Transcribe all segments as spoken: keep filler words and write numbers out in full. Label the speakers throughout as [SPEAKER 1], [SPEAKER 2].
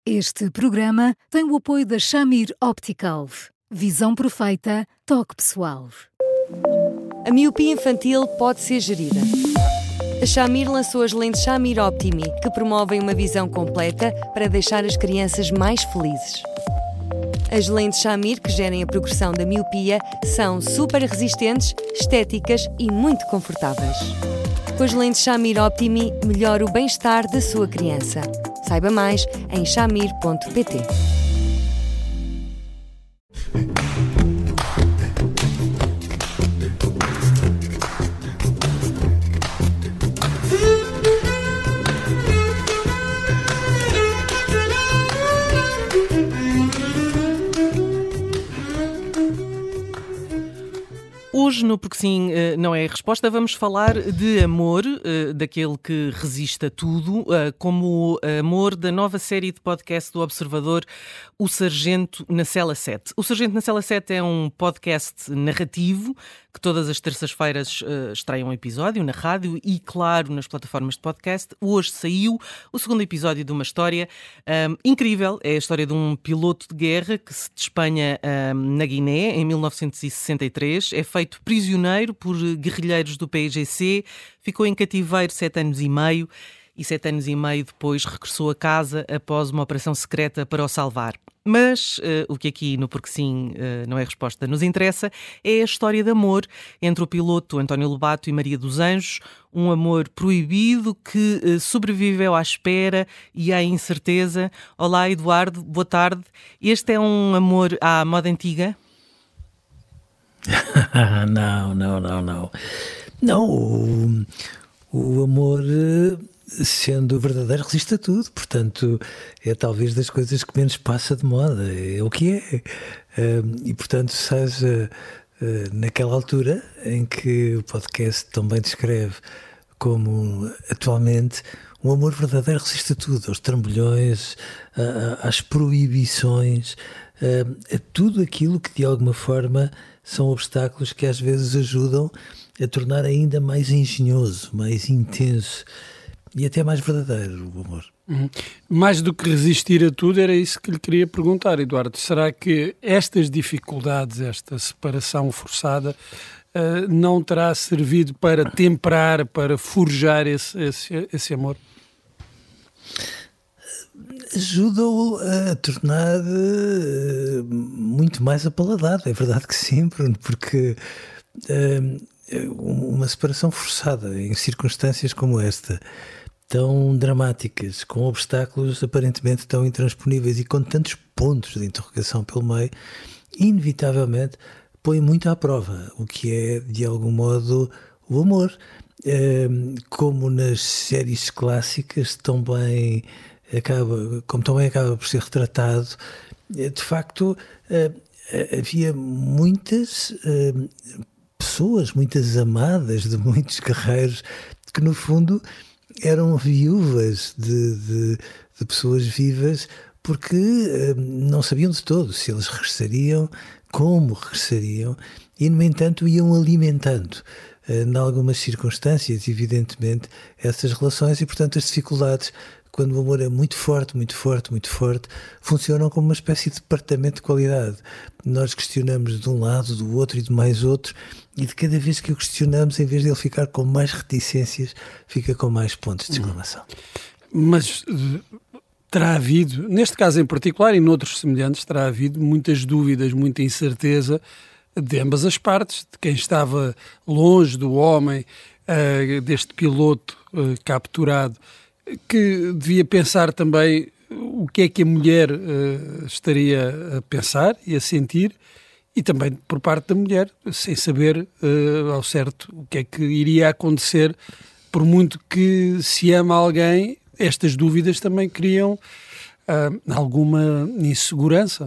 [SPEAKER 1] Este programa tem o apoio da Shamir Optical. Visão perfeita, toque pessoal.
[SPEAKER 2] A miopia infantil pode ser gerida. A Shamir lançou as lentes Shamir Optimi, que promovem uma visão completa para deixar as crianças mais felizes. As lentes Shamir, que gerem a progressão da miopia, são super resistentes, estéticas e muito confortáveis. Com as lentes Shamir Optimi, melhora o bem-estar da sua criança. Saiba mais em shamir ponto pt.
[SPEAKER 3] Hoje, no Porque Sim Não É a Resposta, vamos falar de amor, daquele que resiste a tudo, como o amor da nova série de podcast do Observador, O Sargento na Cela sete. O Sargento na Cela sete é um podcast narrativo que todas as terças-feiras uh, estreia um episódio na rádio e, claro, nas plataformas de podcast. Hoje saiu o segundo episódio de uma história um, incrível. É a história de um piloto de guerra que se despenha um, na Guiné em mil novecentos e sessenta e três. É feito prisioneiro por guerrilheiros do P I G C, ficou em cativeiro sete anos e meio e sete anos e meio depois regressou a casa após uma operação secreta para o salvar. Mas uh, o que aqui no Porque Sim uh, Não É Resposta nos interessa é a história de amor entre o piloto António Lobato e Maria dos Anjos, um amor proibido que uh, sobreviveu à espera e à incerteza. Olá, Eduardo, boa tarde. Este é um amor à moda antiga?
[SPEAKER 4] não, não, não, não. Não, o, o amor, sendo verdadeiro, resiste a tudo. Portanto, é talvez das coisas que menos passa de moda. É o que é. E, portanto, seja naquela altura em que o podcast também descreve como, atualmente, um amor verdadeiro resiste a tudo. Aos trambolhões, às proibições, a tudo aquilo que, de alguma forma, são obstáculos que às vezes ajudam a tornar ainda mais engenhoso, mais intenso e até mais verdadeiro o amor.
[SPEAKER 5] Uhum. Mais do que resistir a tudo, era isso que lhe queria perguntar, Eduardo. Será que estas dificuldades, esta separação forçada, uh, não terá servido para temperar, para forjar esse, esse, esse amor?
[SPEAKER 4] Ajudou a tornar uh, muito mais apaladado, é verdade que sim, porque uh, uma separação forçada em circunstâncias como esta, tão dramáticas, com obstáculos aparentemente tão intransponíveis e com tantos pontos de interrogação pelo meio, inevitavelmente põe muito à prova o que é, de algum modo, o amor. Uh, como nas séries clássicas também acaba, como também acaba por ser retratado, de facto havia muitas pessoas, muitas amadas de muitos guerreiros que no fundo eram viúvas de, de, de pessoas vivas porque não sabiam de todo se eles regressariam, como regressariam e no entanto iam alimentando em algumas circunstâncias evidentemente essas relações e portanto as dificuldades, quando o amor é muito forte, muito forte, muito forte, funcionam como uma espécie de departamento de qualidade. Nós questionamos de um lado, do outro e de mais outro, e de cada vez que o questionamos, em vez de ele ficar com mais reticências, fica com mais pontos de exclamação.
[SPEAKER 5] Mas terá havido, neste caso em particular e noutros semelhantes, terá havido muitas dúvidas, muita incerteza de ambas as partes, de quem estava longe do homem, uh, deste piloto uh, capturado, que devia pensar também o que é que a mulher uh, estaria a pensar e a sentir, e também por parte da mulher, sem saber uh, ao certo o que é que iria acontecer, por muito que se ama alguém, estas dúvidas também criam uh, alguma insegurança.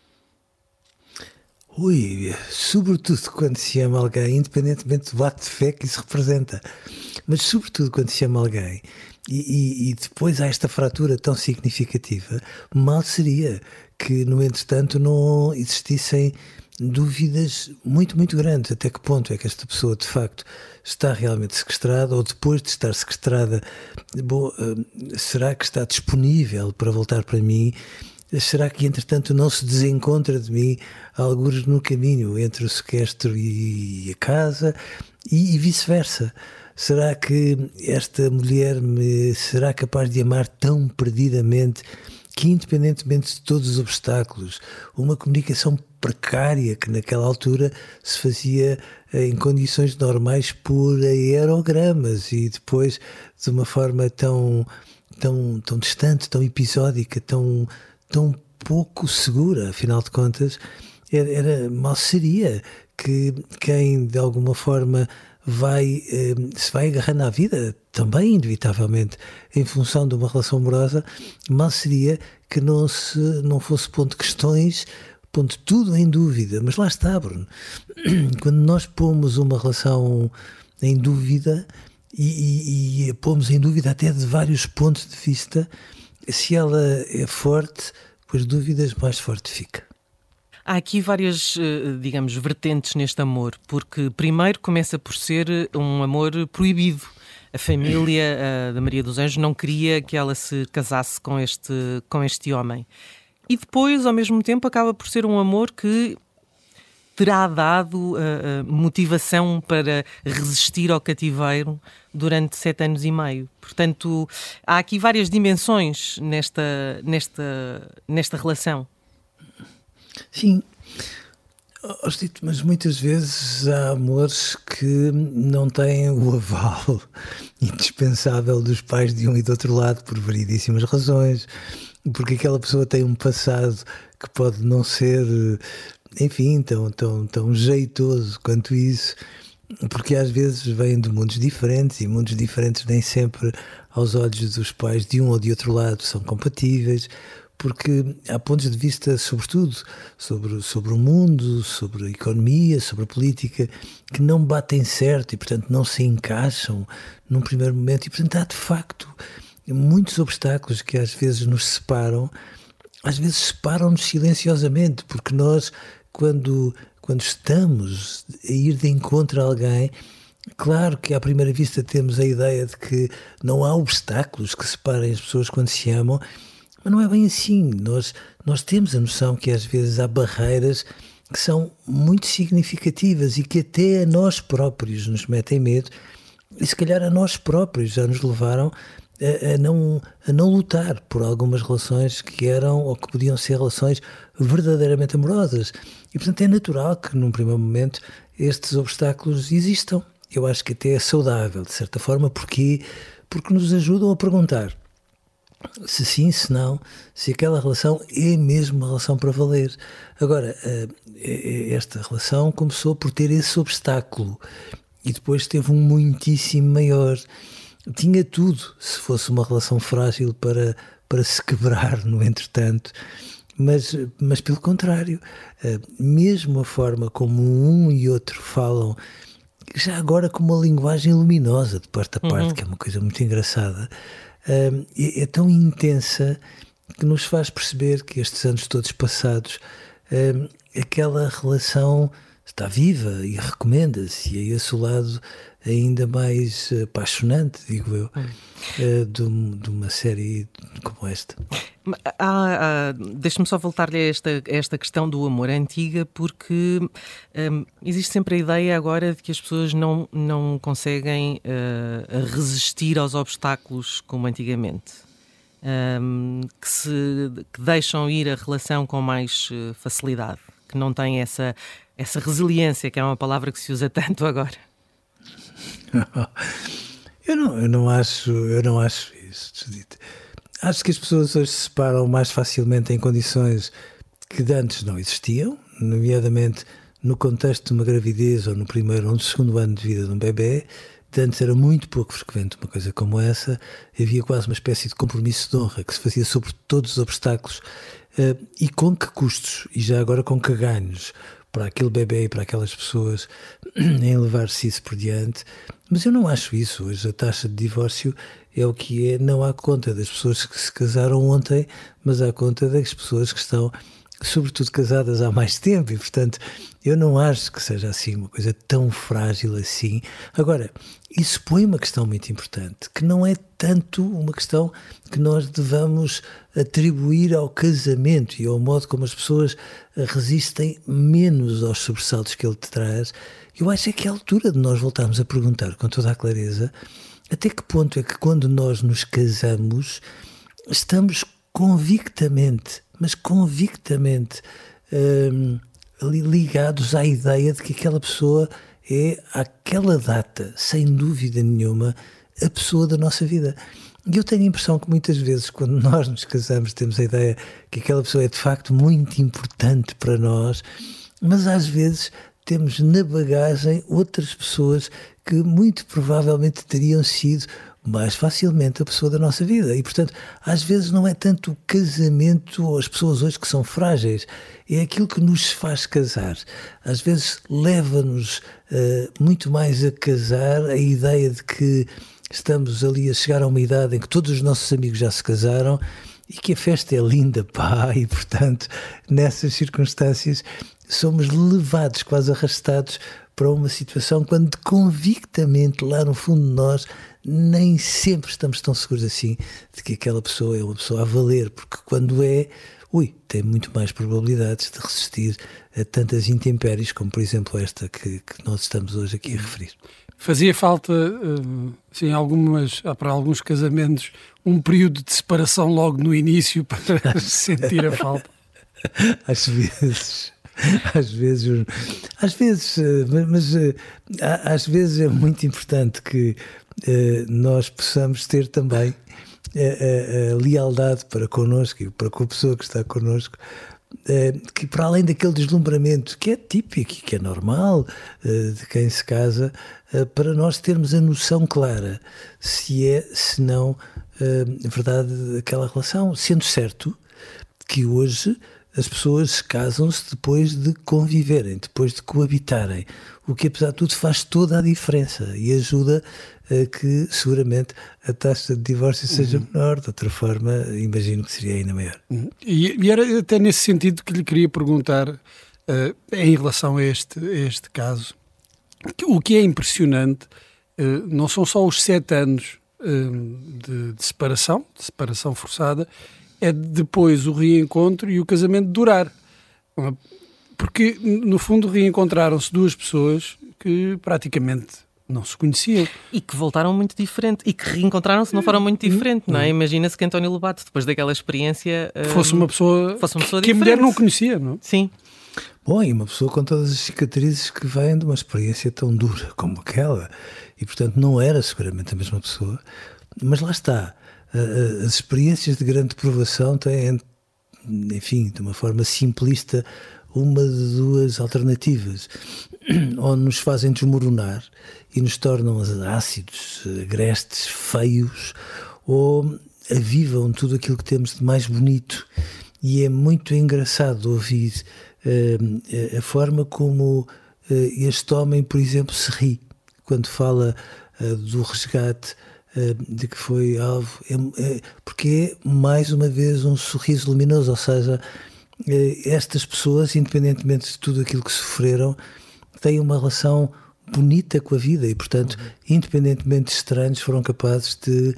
[SPEAKER 4] Ui, sobretudo quando se ama alguém, independentemente do ato de fé que isso representa, mas sobretudo quando se ama alguém, e, e, e depois há esta fratura tão significativa, mal seria que, no entretanto, não existissem dúvidas muito, muito grandes. Até que ponto é que esta pessoa, de facto, está realmente sequestrada, ou depois de estar sequestrada, bom, será que está disponível para voltar para mim? Será que, entretanto, não se desencontra de mim algures no caminho entre o sequestro e a casa e, e vice-versa? Será que esta mulher me será capaz de amar tão perdidamente que, independentemente de todos os obstáculos, uma comunicação precária que naquela altura se fazia em condições normais por aerogramas e depois de uma forma tão, tão, tão distante, tão episódica, tão, tão pouco segura, afinal de contas, era, era mal seria que quem de alguma forma vai, eh, se vai agarrando à vida, também inevitavelmente em função de uma relação amorosa, mal seria que não, se, não fosse pondo questões, pondo tudo em dúvida. Mas lá está, Bruno, quando nós pomos uma relação em dúvida e, e, e pomos em dúvida até de vários pontos de vista, se ela é forte, com as dúvidas mais forte fica.
[SPEAKER 3] Há aqui várias, digamos, vertentes neste amor, porque primeiro começa por ser um amor proibido. A família a, da Maria dos Anjos não queria que ela se casasse com este, com este homem. E depois, ao mesmo tempo, acaba por ser um amor que terá dado a, a motivação para resistir ao cativeiro durante sete anos e meio. Portanto, há aqui várias dimensões nesta, nesta, nesta relação.
[SPEAKER 4] Sim, mas muitas vezes há amores que não têm o aval indispensável dos pais de um e do outro lado por variedíssimas razões, porque aquela pessoa tem um passado que pode não ser, enfim, tão, tão, tão jeitoso quanto isso, porque às vezes vêm de mundos diferentes e mundos diferentes nem sempre aos olhos dos pais de um ou de outro lado são compatíveis, porque há pontos de vista, sobretudo, sobre, sobre o mundo, sobre a economia, sobre a política, que não batem certo e, portanto, não se encaixam num primeiro momento. E, portanto, há, de facto, muitos obstáculos que às vezes nos separam, às vezes separam-nos silenciosamente, porque nós, quando, quando estamos a ir de encontro a alguém, claro que à primeira vista temos a ideia de que não há obstáculos que separem as pessoas quando se amam, mas não é bem assim. Nós, nós temos a noção que às vezes há barreiras que são muito significativas e que até a nós próprios nos metem medo e se calhar a nós próprios já nos levaram a, a, não, a não lutar por algumas relações que eram ou que podiam ser relações verdadeiramente amorosas. E portanto é natural que num primeiro momento estes obstáculos existam. Eu acho que até é saudável de certa forma, porque, porque nos ajudam a perguntar se sim, se não, se aquela relação é mesmo uma relação para valer. Agora, esta relação começou por ter esse obstáculo e depois teve um muitíssimo maior. Tinha tudo, se fosse uma relação frágil, para, para se quebrar no entretanto, mas, mas pelo contrário, mesmo a forma como um e outro falam, já agora com uma linguagem luminosa de parte a parte, uhum. que é uma coisa muito engraçada, Uh, é, é tão intensa que nos faz perceber que estes anos todos passados, uh, aquela relação está viva e recomenda-se, e é esse o lado ainda mais apaixonante, digo eu, uh, de, de uma série como esta.
[SPEAKER 3] Ah, ah, deixa-me só voltar-lhe a esta, a esta questão do amor antiga, porque um, existe sempre a ideia agora de que as pessoas não, não conseguem uh, resistir aos obstáculos como antigamente, um, que, se, que deixam ir a relação com mais uh, facilidade, que não têm essa, essa resiliência, que é uma palavra que se usa tanto agora.
[SPEAKER 4] eu, não, eu, não acho, eu não acho isso, Judite. Acho que as pessoas hoje se separam mais facilmente em condições que antes não existiam, nomeadamente no contexto de uma gravidez ou no primeiro ou no segundo ano de vida de um bebê. De antes era muito pouco frequente uma coisa como essa, havia quase uma espécie de compromisso de honra que se fazia sobre todos os obstáculos. Uh, e com que custos, e já agora com que ganhos para aquele bebê e para aquelas pessoas em levar-se isso por diante. Mas eu não acho isso. Hoje a taxa de divórcio é o que é, não há conta das pessoas que se casaram ontem, mas há conta das pessoas que estão sobretudo casadas há mais tempo, e portanto eu não acho que seja assim uma coisa tão frágil assim. Agora, isso põe uma questão muito importante, que não é tanto uma questão que nós devamos atribuir ao casamento e ao modo como as pessoas resistem menos aos sobressaltos que ele te traz. Eu acho que é a altura de nós voltarmos a perguntar com toda a clareza até que ponto é que quando nós nos casamos estamos convictamente, mas convictamente hum, ligados à ideia de que aquela pessoa é, àquela data, sem dúvida nenhuma, a pessoa da nossa vida. E eu tenho a impressão que muitas vezes, quando nós nos casamos, temos a ideia que aquela pessoa é de facto muito importante para nós, mas às vezes temos na bagagem outras pessoas que muito provavelmente teriam sido mais facilmente a pessoa da nossa vida. E, portanto, às vezes não é tanto o casamento ou as pessoas hoje que são frágeis, é aquilo que nos faz casar. Às vezes leva-nos uh, muito mais a casar a ideia de que estamos ali a chegar a uma idade em que todos os nossos amigos já se casaram e que a festa é linda, pá, e, portanto, nessas circunstâncias somos levados, quase arrastados para uma situação quando convictamente lá no fundo de nós nem sempre estamos tão seguros assim de que aquela pessoa é uma pessoa a valer, porque quando é, ui, tem muito mais probabilidades de resistir a tantas intempéries como, por exemplo, esta que, que nós estamos hoje aqui a referir.
[SPEAKER 5] Fazia falta, sim, algumas, para alguns casamentos, um período de separação logo no início para sentir a falta?
[SPEAKER 4] Às vezes... Às vezes, às vezes, mas às vezes é muito importante que nós possamos ter também a, a, a lealdade para connosco e para com a pessoa que está connosco, que para além daquele deslumbramento que é típico e que é normal de quem se casa, para nós termos a noção clara se é, se não, a verdade daquela relação, sendo certo que hoje as pessoas casam-se depois de conviverem, depois de coabitarem, o que apesar de tudo faz toda a diferença e ajuda a que seguramente a taxa de divórcio seja uhum. menor, de outra forma imagino que seria ainda maior.
[SPEAKER 5] Uhum. E, e era até nesse sentido que lhe queria perguntar, uh, em relação a este, a este caso, que, o que é impressionante uh, não são só os sete anos uh, de, de separação, de separação forçada, é depois o reencontro e o casamento durar. Porque, no fundo, reencontraram-se duas pessoas que praticamente não se conheciam.
[SPEAKER 3] E que voltaram muito diferente. E que reencontraram-se de uma forma muito diferente, não é? Imagina-se que António Lobato, depois daquela experiência...
[SPEAKER 5] Fosse uma pessoa,
[SPEAKER 3] fosse uma pessoa
[SPEAKER 5] que, que a mulher não conhecia, não?
[SPEAKER 3] Sim.
[SPEAKER 4] Bom, e uma pessoa com todas as cicatrizes que vêm de uma experiência tão dura como aquela. E, portanto, não era seguramente a mesma pessoa. Mas lá está. As experiências de grande provação têm, enfim, de uma forma simplista, uma de duas alternativas. Ou nos fazem desmoronar e nos tornam ácidos, agrestes, feios, ou avivam tudo aquilo que temos de mais bonito. E é muito engraçado ouvir uh, a forma como uh, este homem, por exemplo, se ri quando fala uh, do resgate de que foi alvo, é, é, porque é mais uma vez um sorriso luminoso, ou seja, é, estas pessoas, independentemente de tudo aquilo que sofreram, têm uma relação bonita com a vida e, portanto, uhum. independentemente de estranhos, foram capazes de,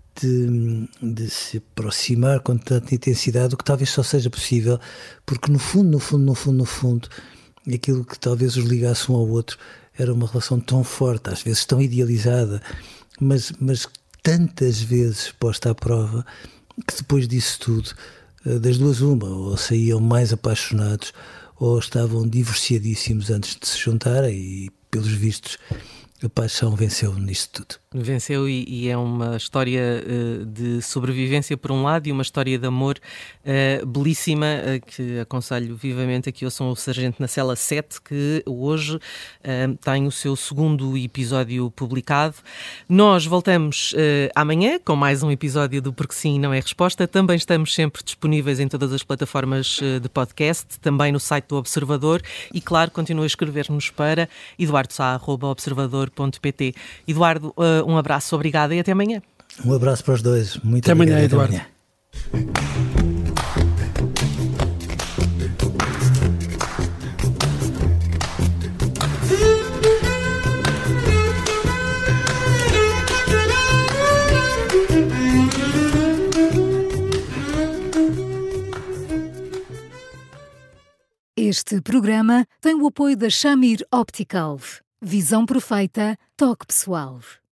[SPEAKER 4] de, de se aproximar com tanta intensidade, o que talvez só seja possível, porque no fundo, no fundo, no fundo, no fundo, aquilo que talvez os ligasse um ao outro era uma relação tão forte, às vezes tão idealizada, Mas, mas tantas vezes posta à prova que depois disso tudo, das duas uma, ou saíam mais apaixonados ou estavam divorciadíssimos antes de se juntarem e, pelos vistos, a paixão venceu nisto tudo.
[SPEAKER 3] Venceu e, e é uma história uh, de sobrevivência por um lado e uma história de amor uh, belíssima, uh, que aconselho vivamente a que ouçam o Sargento na Cela sete, que hoje uh, tem o seu segundo episódio publicado. Nós voltamos uh, amanhã com mais um episódio do Porque Sim Não É Resposta. Também estamos sempre disponíveis em todas as plataformas uh, de podcast, também no site do Observador e, claro, continua a escrever-nos para eduardo sá arroba observador ponto pt. Eduardo, uh, um abraço, obrigada e até amanhã.
[SPEAKER 4] Um abraço para os dois. Muito
[SPEAKER 5] até
[SPEAKER 4] obrigado.
[SPEAKER 5] Amanhã, Eduardo.
[SPEAKER 4] Até amanhã.
[SPEAKER 1] Este programa tem o apoio da Shamir Optical. Visão perfeita, toque pessoal.